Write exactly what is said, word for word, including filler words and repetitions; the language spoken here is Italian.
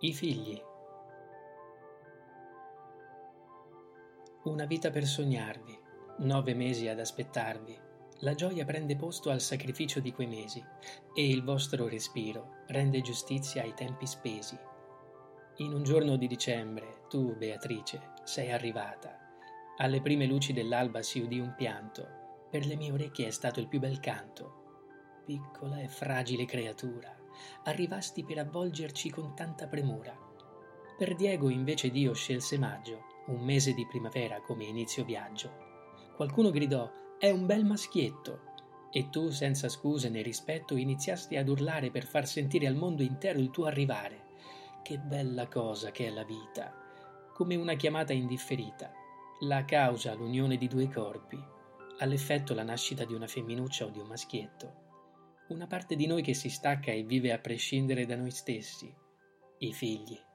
I figli. Una vita per sognarvi, nove mesi ad aspettarvi. La gioia prende posto al sacrificio di quei mesi e il vostro respiro rende giustizia ai tempi spesi. In un giorno di dicembre, tu, Beatrice, sei arrivata. Alle prime luci dell'alba si udì un pianto. Per le mie orecchie è stato il più bel canto. Piccola e fragile creatura, arrivasti per avvolgerci con tanta premura. Per Diego invece Dio scelse maggio, un mese di primavera come inizio viaggio. Qualcuno gridò: «È un bel maschietto!» E tu, senza scuse né rispetto, iniziasti ad urlare per far sentire al mondo intero il tuo arrivare. Che bella cosa che è la vita! Come una chiamata indifferita. La causa, l'unione di due corpi. All'effetto la nascita di una femminuccia o di un maschietto. Una parte di noi che si stacca e vive a prescindere da noi stessi. I figli.